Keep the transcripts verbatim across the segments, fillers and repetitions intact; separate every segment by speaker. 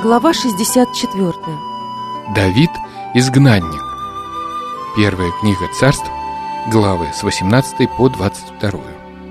Speaker 1: Глава шестьдесят четвёртая.
Speaker 2: Давид – изгнанник. Первая книга Царств, главы с восемнадцатой по двадцать вторую.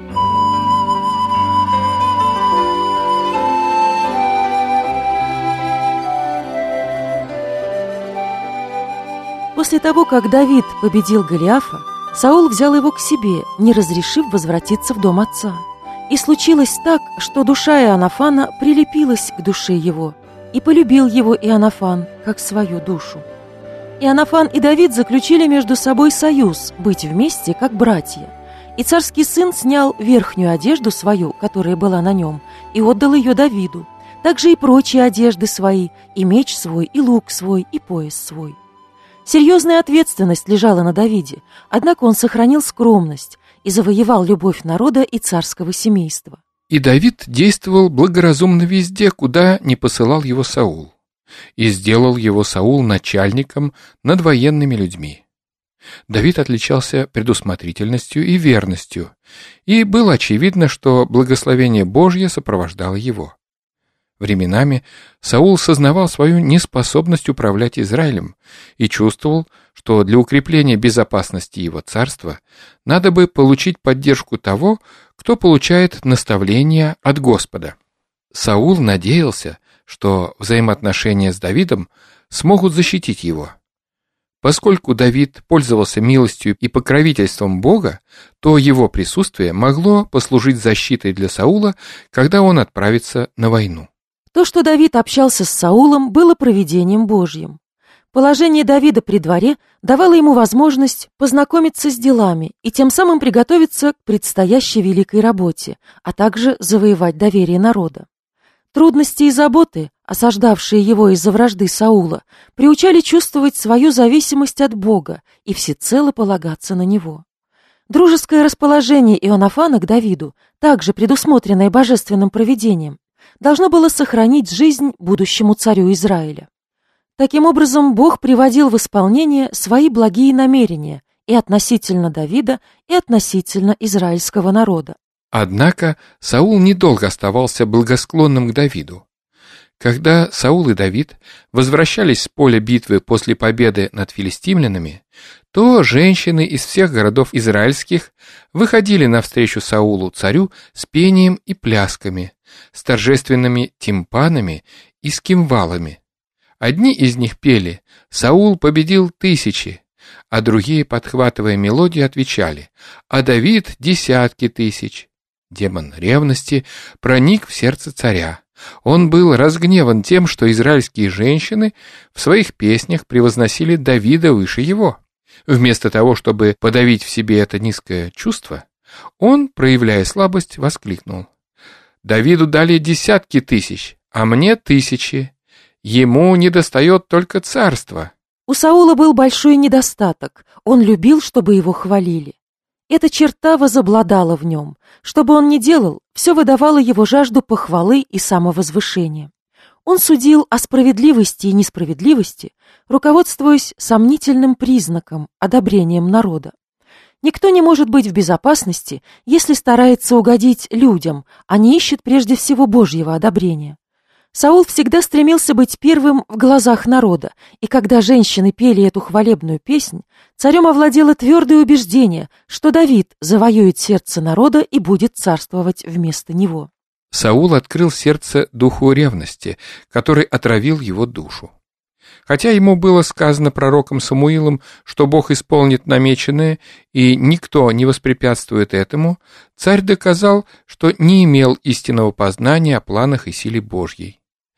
Speaker 1: После того, как Давид победил Голиафа, Саул взял его к себе, не разрешив возвратиться в дом отца. И случилось так, что душа Иоаннафана прилепилась к душе его, и полюбил его Иоаннафан, как свою душу. Иоаннафан и Давид заключили между собой союз быть вместе, как братья. И царский сын снял верхнюю одежду свою, которая была на нем, и отдал ее Давиду, также и прочие одежды свои, и меч свой, и лук свой, и пояс свой. Серьезная ответственность лежала на Давиде, однако он сохранил скромность и завоевал любовь народа и царского семейства.
Speaker 2: И Давид действовал благоразумно везде, куда не посылал его Саул, и сделал его Саул начальником над военными людьми. Давид отличался предусмотрительностью и верностью, и было очевидно, что благословение Божье сопровождало его. Временами Саул сознавал свою неспособность управлять Израилем и чувствовал, что для укрепления безопасности его царства надо бы получить поддержку того, кто получает наставления от Господа. Саул надеялся, что взаимоотношения с Давидом смогут защитить его. Поскольку Давид пользовался милостью и покровительством Бога, то его присутствие могло послужить защитой для Саула, когда он отправится на войну.
Speaker 1: То, что Давид общался с Саулом, было провидением Божьим. Положение Давида при дворе давало ему возможность познакомиться с делами и тем самым приготовиться к предстоящей великой работе, а также завоевать доверие народа. Трудности и заботы, осаждавшие его из-за вражды Саула, приучали чувствовать свою зависимость от Бога и всецело полагаться на Него. Дружеское расположение Иоаннафана к Давиду, также предусмотренное божественным провидением, должно было сохранить жизнь будущему царю Израиля. Таким образом, Бог приводил в исполнение свои благие намерения и относительно Давида, и относительно израильского народа.
Speaker 2: Однако Саул недолго оставался благосклонным к Давиду. Когда Саул и Давид возвращались с поля битвы после победы над филистимлянами, то женщины из всех городов израильских выходили навстречу Саулу, царю, с пением и плясками, с торжественными тимпанами и с кимвалами. Одни из них пели «Саул победил тысячи», а другие, подхватывая мелодию, отвечали «А Давид десятки тысяч». Демон ревности проник в сердце царя. Он был разгневан тем, что израильские женщины в своих песнях превозносили Давида выше его. Вместо того, чтобы подавить в себе это низкое чувство, он, проявляя слабость, воскликнул: «Давиду дали десятки тысяч, а мне тысячи. Ему недостает только царства».
Speaker 1: У Саула был большой недостаток. Он любил, чтобы его хвалили. Эта черта возобладала в нем. Что бы он ни делал, все выдавало его жажду похвалы и самовозвышения. Он судил о справедливости и несправедливости, руководствуясь сомнительным признаком, одобрением народа. Никто не может быть в безопасности, если старается угодить людям, а не ищет прежде всего Божьего одобрения. Саул всегда стремился быть первым в глазах народа, и когда женщины пели эту хвалебную песнь, царем овладело твердое убеждение, что Давид завоюет сердце народа и будет царствовать вместо него.
Speaker 2: Саул открыл сердце духу ревности, который отравил его душу. Хотя ему было сказано пророком Самуилом, что Бог исполнит намеченное, и никто не воспрепятствует этому, царь доказал, что не имел истинного познания о планах и силе Божьей.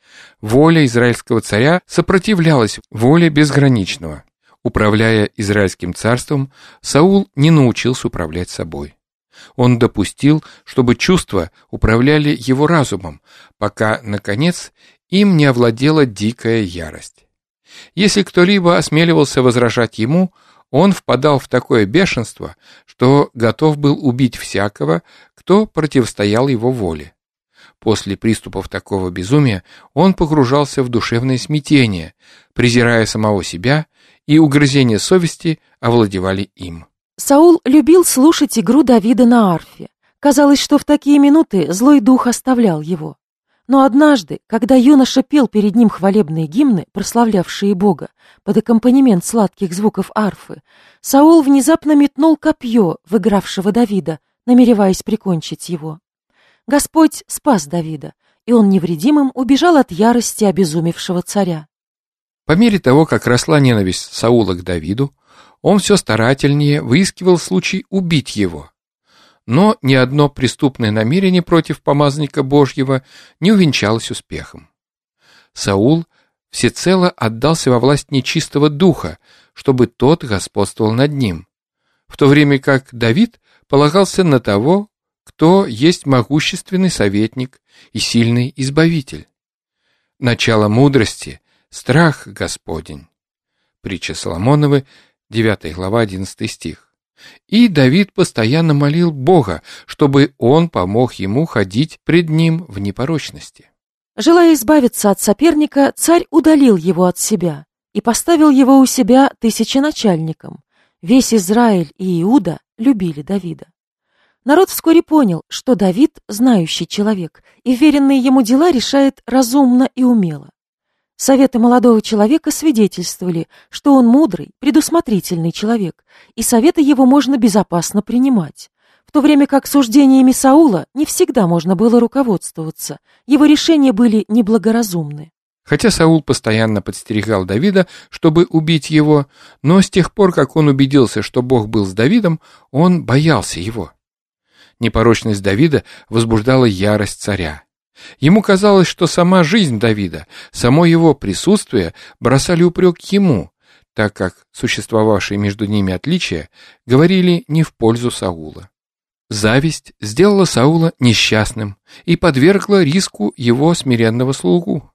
Speaker 2: Воля израильского царя сопротивлялась воле безграничного. Управляя Израильским царством, Саул не научился управлять собой. Он допустил, чтобы чувства управляли его разумом, пока, наконец, им не овладела дикая ярость. Если кто-либо осмеливался возражать ему, он впадал в такое бешенство, что готов был убить всякого, кто противостоял его воле. После приступов такого безумия он погружался в душевное смятение, презирая самого себя, и угрызения совести овладевали им.
Speaker 1: Саул любил слушать игру Давида на арфе. Казалось, что в такие минуты злой дух оставлял его. Но однажды, когда юноша пел перед ним хвалебные гимны, прославлявшие Бога, под аккомпанемент сладких звуков арфы, Саул внезапно метнул копье в игравшего Давида, намереваясь прикончить его. Господь спас Давида, и он невредимым убежал от ярости обезумевшего царя.
Speaker 2: По мере того, как росла ненависть Саула к Давиду, он все старательнее выискивал случай убить его. Но ни одно преступное намерение против помазанника Божьего не увенчалось успехом. Саул всецело отдался во власть нечистого духа, чтобы тот господствовал над ним, в то время как Давид полагался на того, кто есть могущественный советник и сильный избавитель. Начало мудрости — страх Господень. Притча Соломоновы, девятая глава, одиннадцатый стих. И Давид постоянно молил Бога, чтобы он помог ему ходить пред ним в непорочности.
Speaker 1: Желая избавиться от соперника, царь удалил его от себя и поставил его у себя тысяченачальником. Весь Израиль и Иуда любили Давида. Народ вскоре понял, что Давид — знающий человек, и веренные ему дела решает разумно и умело. Советы молодого человека свидетельствовали, что он мудрый, предусмотрительный человек, и советы его можно безопасно принимать, в то время как суждениями Саула не всегда можно было руководствоваться, его решения были неблагоразумны.
Speaker 2: Хотя Саул постоянно подстерегал Давида, чтобы убить его, но с тех пор, как он убедился, что Бог был с Давидом, он боялся его. Непорочность Давида возбуждала ярость царя. Ему казалось, что сама жизнь Давида, само его присутствие бросали упрек ему, так как существовавшие между ними отличия говорили не в пользу Саула. Зависть сделала Саула несчастным и подвергла риску его смиренного слугу.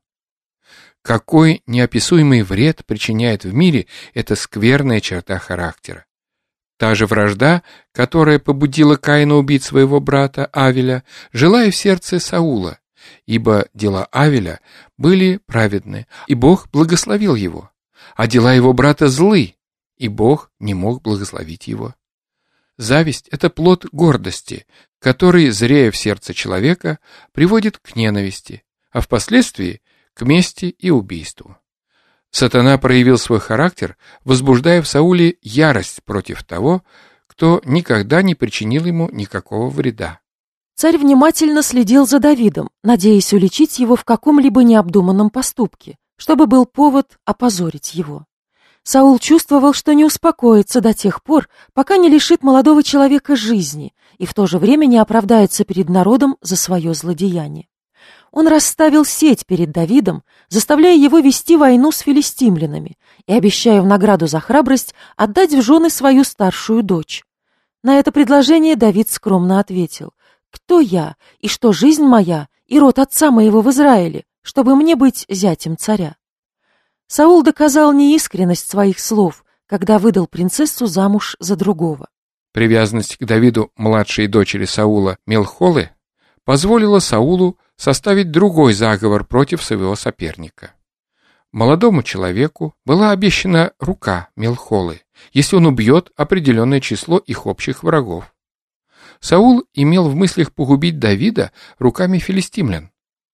Speaker 2: Какой неописуемый вред причиняет в мире эта скверная черта характера. Та же вражда, которая побудила Каина убить своего брата Авеля, жила и в сердце Саула, ибо дела Авеля были праведны, и Бог благословил его, а дела его брата злы, и Бог не мог благословить его. Зависть — это плод гордости, который, зрея в сердце человека, приводит к ненависти, а впоследствии к мести и убийству. Сатана проявил свой характер, возбуждая в Сауле ярость против того, кто никогда не причинил ему никакого вреда.
Speaker 1: Царь внимательно следил за Давидом, надеясь уличить его в каком-либо необдуманном поступке, чтобы был повод опозорить его. Саул чувствовал, что не успокоится до тех пор, пока не лишит молодого человека жизни и в то же время не оправдается перед народом за свое злодеяние. Он расставил сеть перед Давидом, заставляя его вести войну с филистимлянами и обещая в награду за храбрость отдать в жены свою старшую дочь. На это предложение Давид скромно ответил: «Кто я, и что жизнь моя, и род отца моего в Израиле, чтобы мне быть зятем царя?» Саул доказал неискренность своих слов, когда выдал принцессу замуж за другого.
Speaker 2: Привязанность к Давиду младшей дочери Саула Мелхолы позволила Саулу составить другой заговор против своего соперника. Молодому человеку была обещана рука Мелхолы, если он убьет определенное число их общих врагов. Саул имел в мыслях погубить Давида руками филистимлян.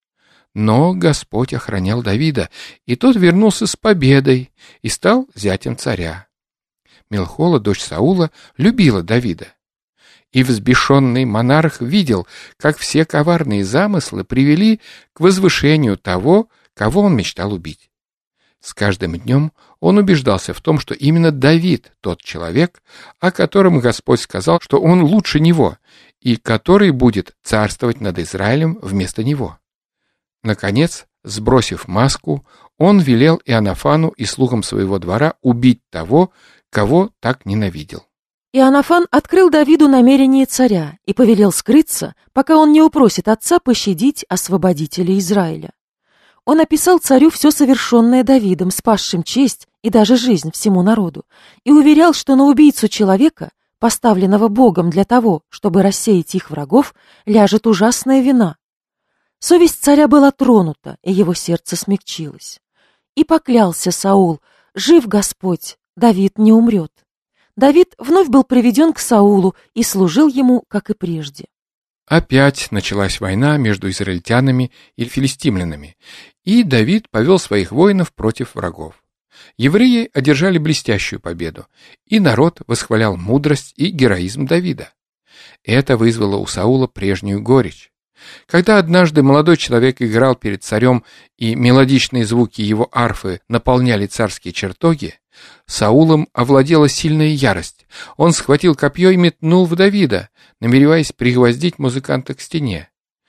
Speaker 2: Но Господь охранял Давида, и тот вернулся с победой и стал зятем царя. Мелхола, дочь Саула, любила Давида. И взбешенный монарх видел, как все коварные замыслы привели к возвышению того, кого он мечтал убить. С каждым днем он убеждался в том, что именно Давид тот человек, о котором Господь сказал, что он лучше него, и который будет царствовать над Израилем вместо него. Наконец, сбросив маску, он велел Иоаннафану и слугам своего двора убить того, кого так ненавидел.
Speaker 1: Иоаннафан открыл Давиду намерение царя и повелел скрыться, пока он не упросит отца пощадить освободителя Израиля. Он описал царю все совершенное Давидом, спасшим честь и даже жизнь всему народу, и уверял, что на убийцу человека, поставленного Богом для того, чтобы рассеять их врагов, ляжет ужасная вина. Совесть царя была тронута, и его сердце смягчилось. И поклялся Саул: «Жив Господь, Давид не умрет». Давид вновь был приведен к Саулу и служил ему, как и прежде.
Speaker 2: Опять началась война между израильтянами и филистимлянами, и Давид повел своих воинов против врагов. Евреи одержали блестящую победу, и народ восхвалял мудрость и героизм Давида. Это вызвало у Саула прежнюю горечь. Когда однажды молодой человек играл перед царем, и мелодичные звуки его арфы наполняли царские чертоги, Саулом овладела сильная ярость. Он схватил копье и метнул в Давида, намереваясь пригвоздить музыканта к стене.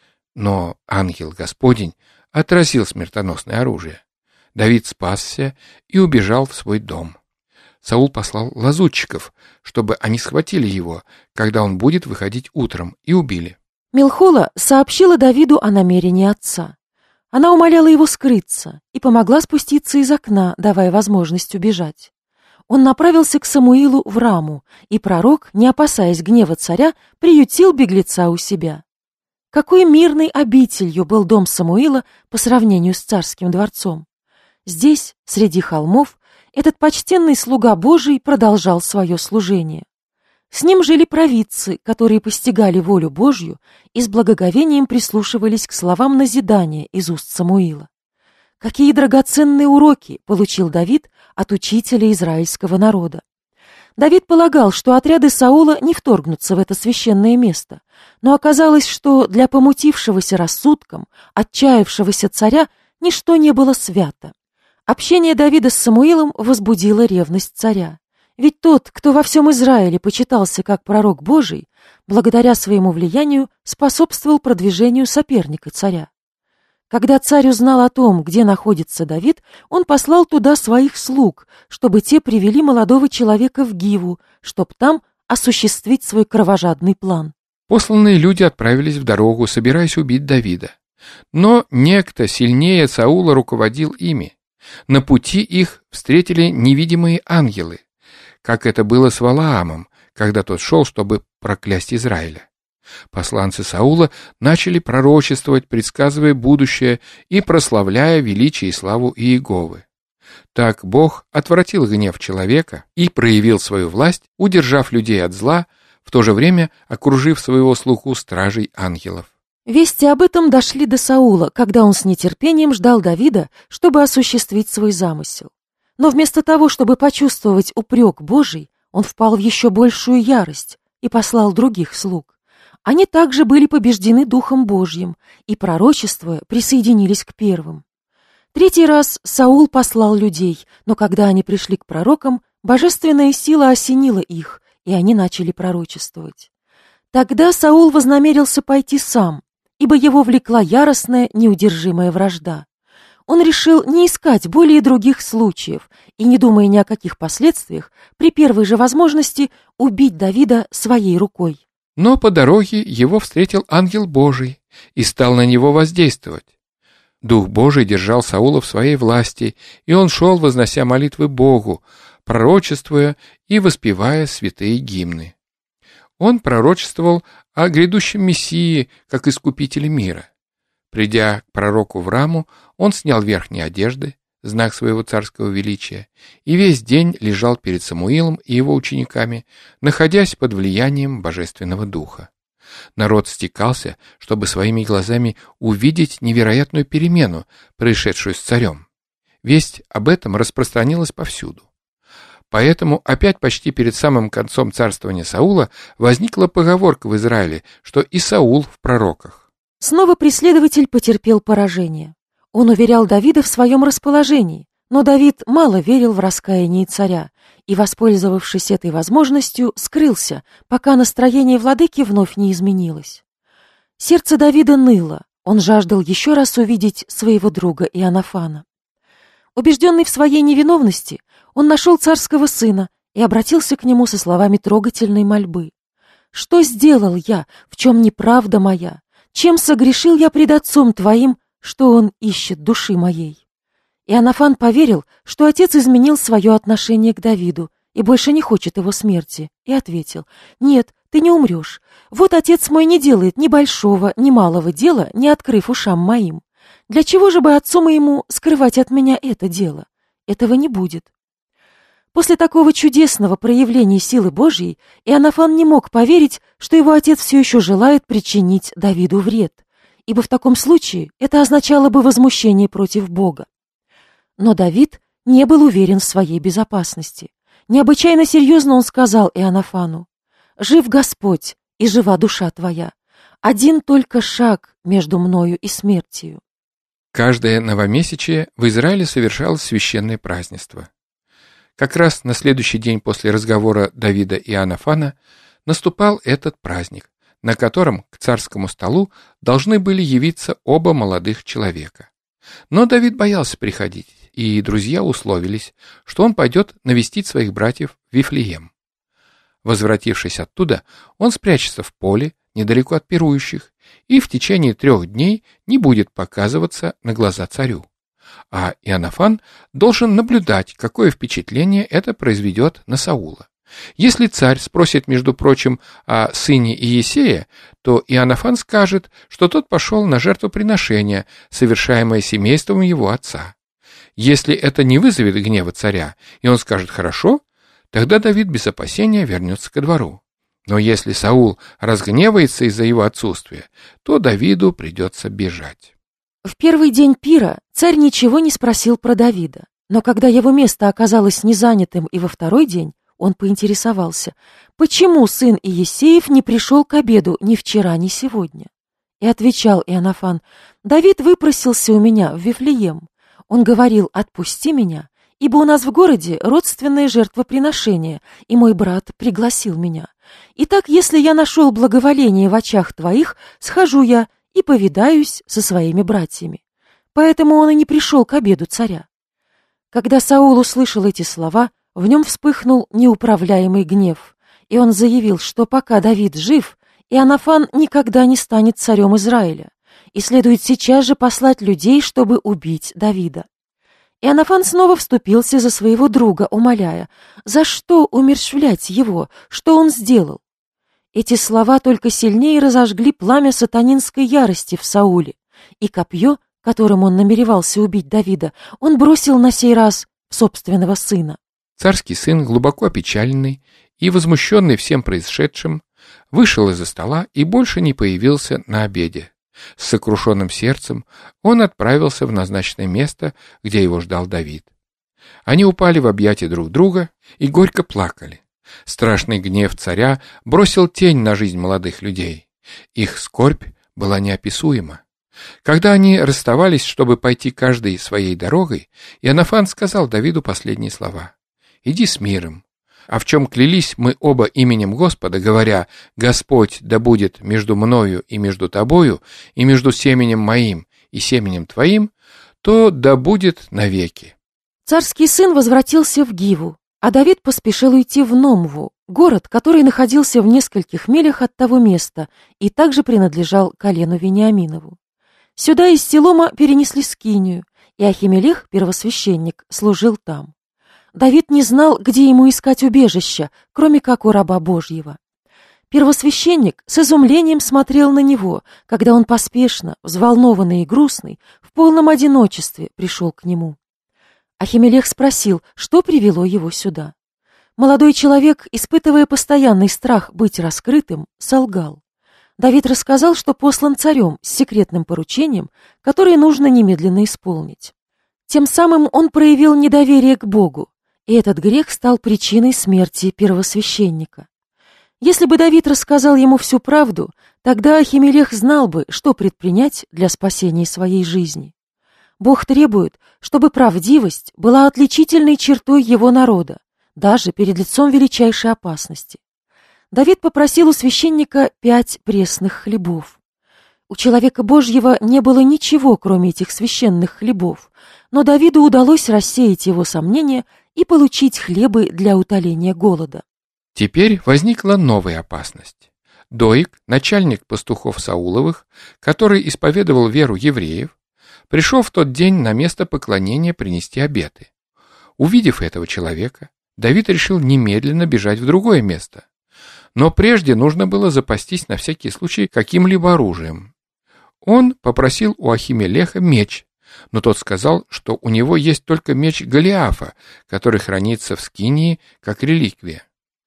Speaker 2: Но ангел Господень отразил смертоносное оружие. Давид спасся и убежал в свой дом. Саул послал лазутчиков, чтобы они схватили его, когда он будет выходить утром, и убили.
Speaker 1: Милхола сообщила Давиду о намерении отца. Она умоляла его скрыться и помогла спуститься из окна, давая возможность убежать. Он направился к Самуилу в Раму, и пророк, не опасаясь гнева царя, приютил беглеца у себя. Какой мирной обителью был дом Самуила по сравнению с царским дворцом. Здесь, среди холмов, этот почтенный слуга Божий продолжал свое служение. С ним жили провидцы, которые постигали волю Божью и с благоговением прислушивались к словам назидания из уст Самуила. Какие драгоценные уроки получил Давид от учителя израильского народа. Давид полагал, что отряды Саула не вторгнутся в это священное место, но оказалось, что для помутившегося рассудком, отчаявшегося царя ничто не было свято. Общение Давида с Самуилом возбудило ревность царя. Ведь тот, кто во всем Израиле почитался как пророк Божий, благодаря своему влиянию способствовал продвижению соперника царя. Когда царь узнал о том, где находится Давид, он послал туда своих слуг, чтобы те привели молодого человека в Гиву, чтоб там осуществить свой кровожадный план.
Speaker 2: Посланные люди отправились в дорогу, собираясь убить Давида. Но некто сильнее Саула руководил ими. На пути их встретили невидимые ангелы, как это было с Валаамом, когда тот шел, чтобы проклясть Израиля. Посланцы Саула начали пророчествовать, предсказывая будущее и прославляя величие и славу Иеговы. Так Бог отвратил гнев человека и проявил свою власть, удержав людей от зла, в то же время окружив своего слугу стражей ангелов.
Speaker 1: Вести об этом дошли до Саула, когда он с нетерпением ждал Давида, чтобы осуществить свой замысел. Но вместо того, чтобы почувствовать упрек Божий, он впал в еще большую ярость и послал других слуг. Они также были побеждены Духом Божьим и, пророчествуя, присоединились к первым. Третий раз Саул послал людей, но когда они пришли к пророкам, божественная сила осенила их, и они начали пророчествовать. Тогда Саул вознамерился пойти сам, ибо его влекла яростная, неудержимая вражда. Он решил не искать более других случаев и, не думая ни о каких последствиях, при первой же возможности убить Давида своей рукой.
Speaker 2: Но по дороге его встретил ангел Божий и стал на него воздействовать. Дух Божий держал Саула в своей власти, и он шел, вознося молитвы Богу, пророчествуя и воспевая святые гимны. Он пророчествовал о грядущем Мессии, как искупителе мира. Придя к пророку в Раму, он снял верхние одежды, знак своего царского величия, и весь день лежал перед Самуилом и его учениками, находясь под влиянием Божественного Духа. Народ стекался, чтобы своими глазами увидеть невероятную перемену, происшедшую с царем. Весть об этом распространилась повсюду. Поэтому опять почти перед самым концом царствования Саула возникла поговорка в Израиле, что и Саул в пророках.
Speaker 1: Снова преследователь потерпел поражение. Он уверял Давида в своем расположении, но Давид мало верил в раскаяние царя и, воспользовавшись этой возможностью, скрылся, пока настроение владыки вновь не изменилось. Сердце Давида ныло, он жаждал еще раз увидеть своего друга Иоаннафана. Убежденный в своей невиновности, он нашел царского сына и обратился к нему со словами трогательной мольбы. «Что сделал я, в чем неправда моя? Чем согрешил я пред отцом твоим, что он ищет души моей?» Иоаннафан поверил, что отец изменил свое отношение к Давиду и больше не хочет его смерти, и ответил: «Нет, ты не умрешь. Вот отец мой не делает ни большого, ни малого дела, не открыв ушам моим. Для чего же бы отцу моему скрывать от меня это дело? Этого не будет». После такого чудесного проявления силы Божьей Иоаннафан не мог поверить, что его отец все еще желает причинить Давиду вред, ибо в таком случае это означало бы возмущение против Бога. Но Давид не был уверен в своей безопасности. Необычайно серьезно он сказал Иоаннафану: «Жив Господь, и жива душа твоя. Один только шаг между мною и смертью».
Speaker 2: Каждое новомесячие в Израиле совершалось священное празднество. Как раз на следующий день после разговора Давида и Иоаннафана наступал этот праздник, на котором к царскому столу должны были явиться оба молодых человека. Но Давид боялся приходить, и друзья условились, что он пойдет навестить своих братьев в Вифлеем. Возвратившись оттуда, он спрячется в поле, недалеко от пирующих, и в течение трех дней не будет показываться на глаза царю. А Иоаннафан должен наблюдать, какое впечатление это произведет на Саула. Если царь спросит, между прочим, о сыне Иессея, то Иоаннафан скажет, что тот пошел на жертвоприношение, совершаемое семейством его отца. Если это не вызовет гнева царя, и он скажет «хорошо», тогда Давид без опасения вернется ко двору. Но если Саул разгневается из-за его отсутствия, то Давиду придется бежать.
Speaker 1: В первый день пира царь ничего не спросил про Давида, но когда его место оказалось незанятым и во второй день, он поинтересовался, почему сын Иессеев не пришел к обеду ни вчера, ни сегодня. И отвечал Иоаннафан: «Давид выпросился у меня в Вифлеем. Он говорил: отпусти меня, ибо у нас в городе родственное жертвоприношение, и мой брат пригласил меня. Итак, если я нашел благоволение в очах твоих, схожу я и повидаюсь со своими братьями». Поэтому он и не пришел к обеду царя. Когда Саул услышал эти слова, в нем вспыхнул неуправляемый гнев, и он заявил, что пока Давид жив, Иоаннафан никогда не станет царем Израиля, и следует сейчас же послать людей, чтобы убить Давида. Иоаннафан снова вступился за своего друга, умоляя: «За что умерщвлять его? Что он сделал?» Эти слова только сильнее разожгли пламя сатанинской ярости в Сауле, и копье, которым он намеревался убить Давида, он бросил на сей раз в собственного сына.
Speaker 2: Царский сын, глубоко опечаленный и возмущенный всем происшедшим, вышел из-за стола и больше не появился на обеде. С сокрушенным сердцем он отправился в назначенное место, где его ждал Давид. Они упали в объятия друг друга и горько плакали. Страшный гнев царя бросил тень на жизнь молодых людей. Их скорбь была неописуема. Когда они расставались, чтобы пойти каждой своей дорогой, Иоаннафан сказал Давиду последние слова: «Иди с миром, а в чем клялись мы оба именем Господа, говоря: Господь да будет между мною и между тобою, и между семенем моим и семенем твоим, то да будет навеки».
Speaker 1: Царский сын возвратился в Гиву, а Давид поспешил уйти в Номву, город, который находился в нескольких милях от того места и также принадлежал колену Вениаминову. Сюда из Силома перенесли скинию, и Ахимелех, первосвященник, служил там. Давид не знал, где ему искать убежища, кроме как у раба Божьего. Первосвященник с изумлением смотрел на него, когда он поспешно, взволнованный и грустный, в полном одиночестве пришел к нему. Ахимелех спросил, что привело его сюда. Молодой человек, испытывая постоянный страх быть раскрытым, солгал. Давид рассказал, что послан царем с секретным поручением, которое нужно немедленно исполнить. Тем самым он проявил недоверие к Богу, и этот грех стал причиной смерти первосвященника. Если бы Давид рассказал ему всю правду, тогда Ахимелех знал бы, что предпринять для спасения своей жизни. Бог требует, чтобы правдивость была отличительной чертой его народа, даже перед лицом величайшей опасности. Давид попросил у священника пять пресных хлебов. У человека Божьего не было ничего, кроме этих священных хлебов, но Давиду удалось рассеять его сомнения и получить хлебы для утоления голода.
Speaker 2: Теперь возникла новая опасность. Доик, начальник пастухов Сауловых, который исповедовал веру евреев, пришел в тот день на место поклонения принести обеты. Увидев этого человека, Давид решил немедленно бежать в другое место. Но прежде нужно было запастись на всякий случай каким-либо оружием. Он попросил у Ахимелеха меч, Но тот сказал, что у него есть только меч Голиафа, который хранится в скинии как реликвия.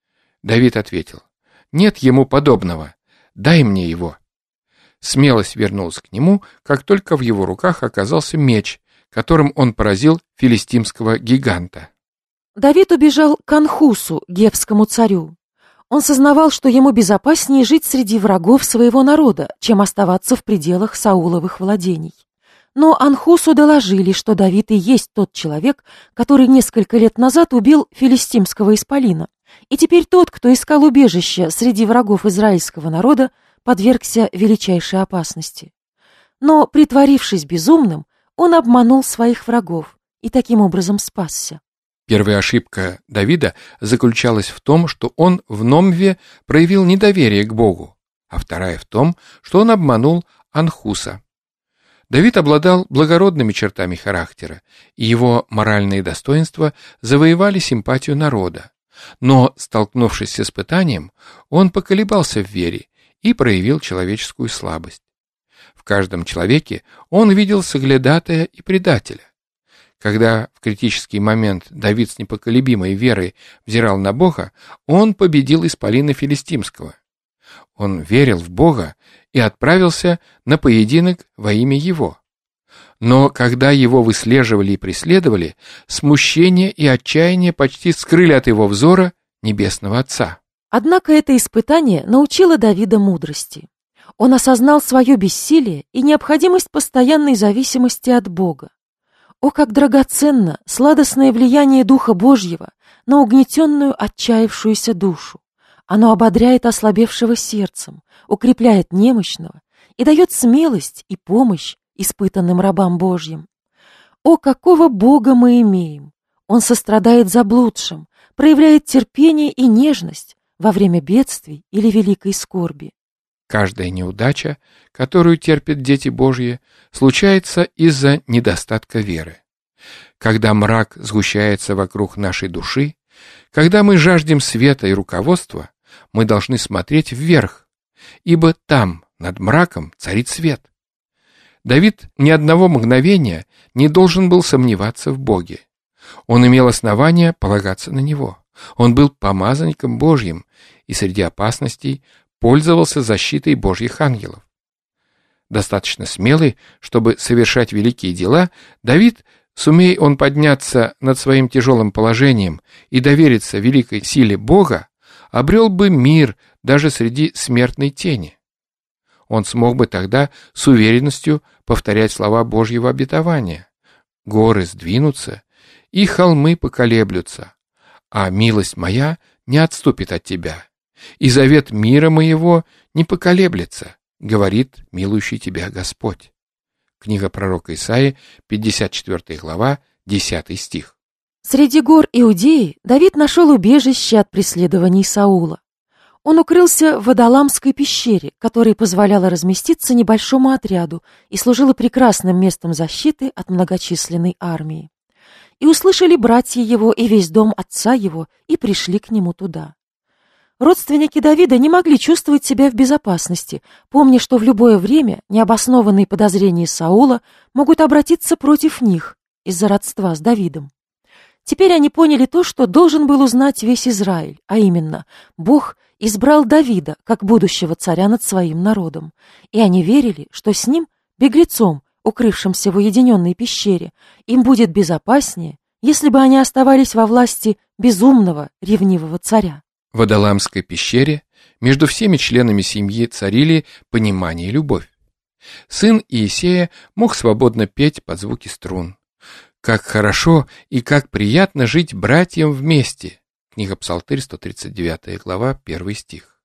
Speaker 2: Давид ответил: «Нет ему подобного, дай мне его». Смелость вернулась к нему, как только в его руках оказался меч, которым он поразил филистимского гиганта.
Speaker 1: Давид убежал к Анхусу, гевскому царю. Он сознавал, что ему безопаснее жить среди врагов своего народа, чем оставаться в пределах Сауловых владений. Но Анхусу доложили, что Давид и есть тот человек, который несколько лет назад убил филистимского исполина. И теперь тот, кто искал убежище среди врагов израильского народа, подвергся величайшей опасности. Но, притворившись безумным, он обманул своих врагов и таким образом спасся.
Speaker 2: Первая ошибка Давида заключалась в том, что он в Номве проявил недоверие к Богу, а вторая в том, что он обманул Анхуса. Давид обладал благородными чертами характера, и его моральные достоинства завоевали симпатию народа. Но, столкнувшись с испытанием, он поколебался в вере и проявил человеческую слабость. В каждом человеке он видел соглядатая и предателя. Когда в критический момент Давид с непоколебимой верой взирал на Бога, он победил исполина филистимского. Он верил в Бога и отправился на поединок во имя Его. Но когда его выслеживали и преследовали, смущение и отчаяние почти скрыли от его взора небесного Отца.
Speaker 1: Однако это испытание научило Давида мудрости. Он осознал свое бессилие и необходимость постоянной зависимости от Бога. О, как драгоценно сладостное влияние Духа Божьего на угнетенную, отчаявшуюся душу! Оно ободряет ослабевшего сердцем, укрепляет немощного и дает смелость и помощь испытанным рабам Божьим. О, какого Бога мы имеем! Он сострадает заблудшим, проявляет терпение и нежность во время бедствий или великой скорби.
Speaker 2: Каждая неудача, которую терпят дети Божьи, случается из-за недостатка веры. Когда мрак сгущается вокруг нашей души, когда мы жаждем света и руководства, мы должны смотреть вверх, ибо там, над мраком, царит свет. Давид ни одного мгновения не должен был сомневаться в Боге. Он имел основания полагаться на Него. Он был помазанником Божьим и среди опасностей пользовался защитой Божьих ангелов. Достаточно смелый, чтобы совершать великие дела, Давид, сумея он подняться над своим тяжелым положением и довериться великой силе Бога, обрел бы мир даже среди смертной тени. Он смог бы тогда с уверенностью повторять слова Божьего обетования: «Горы сдвинутся, и холмы поколеблются, а милость моя не отступит от тебя, и завет мира моего не поколеблется, говорит милующий тебя Господь». Книга пророка Исаии, пятьдесят четвёртая глава, десятый стих.
Speaker 1: Среди гор Иудеи Давид нашел убежище от преследований Саула. Он укрылся в Адаламской пещере, которая позволяла разместиться небольшому отряду и служила прекрасным местом защиты от многочисленной армии. И услышали братья его и весь дом отца его, и пришли к нему туда. Родственники Давида не могли чувствовать себя в безопасности, помня, что в любое время необоснованные подозрения Саула могут обратиться против них из-за родства с Давидом. Теперь они поняли то, что должен был узнать весь Израиль, а именно, Бог избрал Давида как будущего царя над своим народом, и они верили, что с ним, беглецом, укрывшимся в уединенной пещере, им будет безопаснее, если бы они оставались во власти безумного, ревнивого царя.
Speaker 2: В Адаламской пещере между всеми членами семьи царили понимание и любовь. Сын Иисея мог свободно петь под звуки струн. «Как хорошо и как приятно жить братьям вместе!» Книга Псалтырь, сто тридцать девятая глава, первый стих.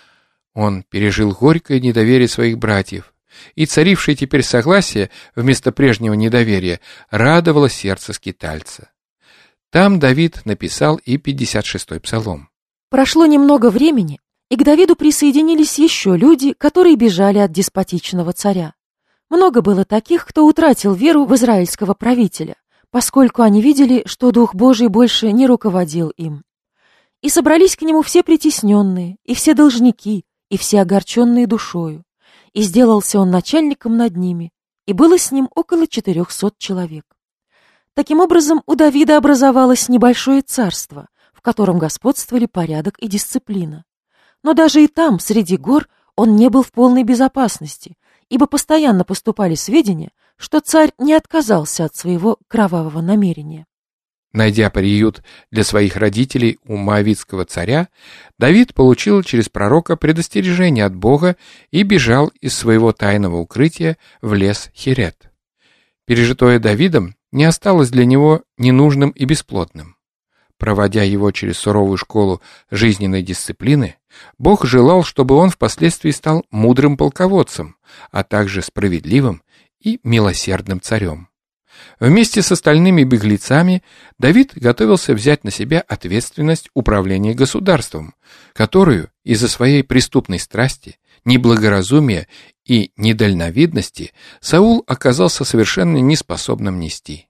Speaker 2: Он пережил горькое недоверие своих братьев, и царившее теперь согласие вместо прежнего недоверия радовало сердце скитальца. Там Давид написал и пятьдесят шестой псалом.
Speaker 1: Прошло немного времени, и к Давиду присоединились еще люди, которые бежали от деспотичного царя. Много было таких, кто утратил веру в израильского правителя, поскольку они видели, что Дух Божий больше не руководил им. И собрались к нему все притесненные, и все должники, и все огорченные душою. И сделался он начальником над ними, и было с ним около четырехсот человек. Таким образом, у Давида образовалось небольшое царство, в котором господствовали порядок и дисциплина. Но даже и там, среди гор, он не был в полной безопасности, ибо постоянно поступали сведения, что царь не отказался от своего кровавого намерения.
Speaker 2: Найдя приют для своих родителей у моавитского царя, Давид получил через пророка предостережение от Бога и бежал из своего тайного укрытия в лес Херет. Пережитое Давидом не осталось для него ненужным и бесплотным. Проводя его через суровую школу жизненной дисциплины, Бог желал, чтобы он впоследствии стал мудрым полководцем, а также справедливым и милосердным царем. Вместе с остальными беглецами Давид готовился взять на себя ответственность управления государством, которую из-за своей преступной страсти, неблагоразумия и недальновидности Саул оказался совершенно неспособным нести.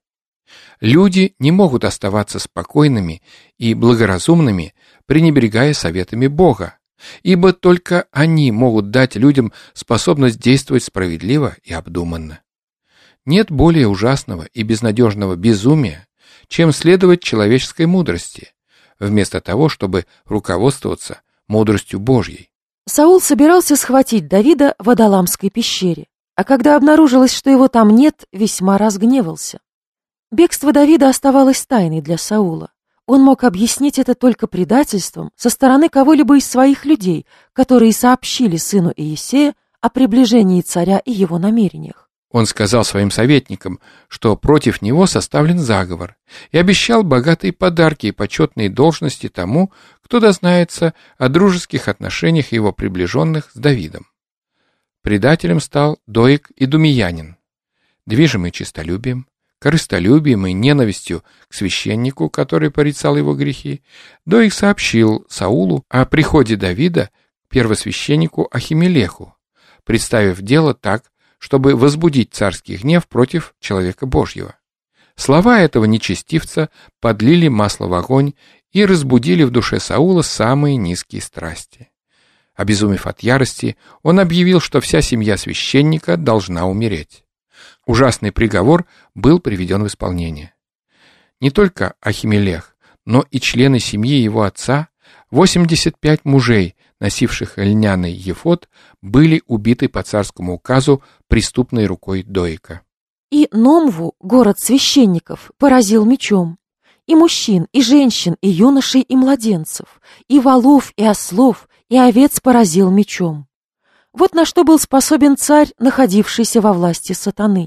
Speaker 2: Люди не могут оставаться спокойными и благоразумными, пренебрегая советами Бога, ибо только они могут дать людям способность действовать справедливо и обдуманно. Нет более ужасного и безнадежного безумия, чем следовать человеческой мудрости, вместо того, чтобы руководствоваться мудростью Божьей.
Speaker 1: Саул собирался схватить Давида в Адаламской пещере, а когда обнаружилось, что его там нет, весьма разгневался. Бегство Давида оставалось тайной для Саула. Он мог объяснить это только предательством со стороны кого-либо из своих людей, которые сообщили сыну Иессея о приближении царя и его намерениях.
Speaker 2: Он сказал своим советникам, что против него составлен заговор, и обещал богатые подарки и почетные должности тому, кто дознается о дружеских отношениях его приближенных с Давидом. Предателем стал Доик Идумеянин, движимый честолюбием, корыстолюбием и ненавистью к священнику, который порицал его грехи. Доик сообщил Саулу о приходе Давида к первосвященнику Ахимелеху, представив дело так, чтобы возбудить царский гнев против человека Божьего. Слова этого нечестивца подлили масло в огонь и разбудили в душе Саула самые низкие страсти. Обезумев от ярости, он объявил, что вся семья священника должна умереть. Ужасный приговор был приведен в исполнение. Не только Ахимелех, но и члены семьи его отца, восемьдесят пять мужей, носивших льняный ефод, были убиты по царскому указу преступной рукой Доика.
Speaker 1: И Номву, город священников, поразил мечом. И мужчин, и женщин, и юношей, и младенцев, и волов, и ослов, и овец поразил мечом. Вот на что был способен царь, находившийся во власти сатаны.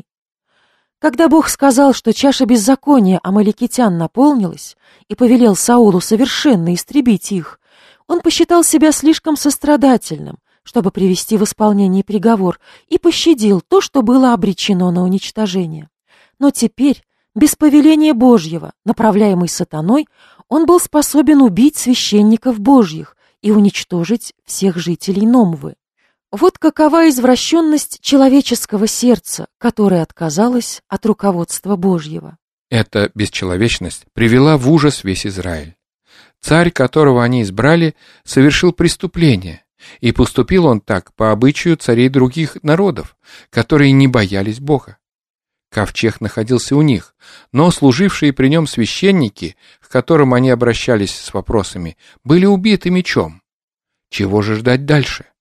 Speaker 1: Когда Бог сказал, что чаша беззакония амаликитян наполнилась, и повелел Саулу совершенно истребить их, он посчитал себя слишком сострадательным, чтобы привести в исполнение приговор, и пощадил то, что было обречено на уничтожение. Но теперь, без повеления Божьего, направляемый сатаной, он был способен убить священников Божьих и уничтожить всех жителей Номвы. Вот какова извращенность человеческого сердца, которое отказалось от руководства Божьего.
Speaker 2: Эта бесчеловечность привела в ужас весь Израиль. Царь, которого они избрали, совершил преступление, и поступил он так по обычаю царей других народов, которые не боялись Бога. Ковчег находился у них, но служившие при нем священники, к которым они обращались с вопросами, были убиты мечом. Чего же ждать дальше?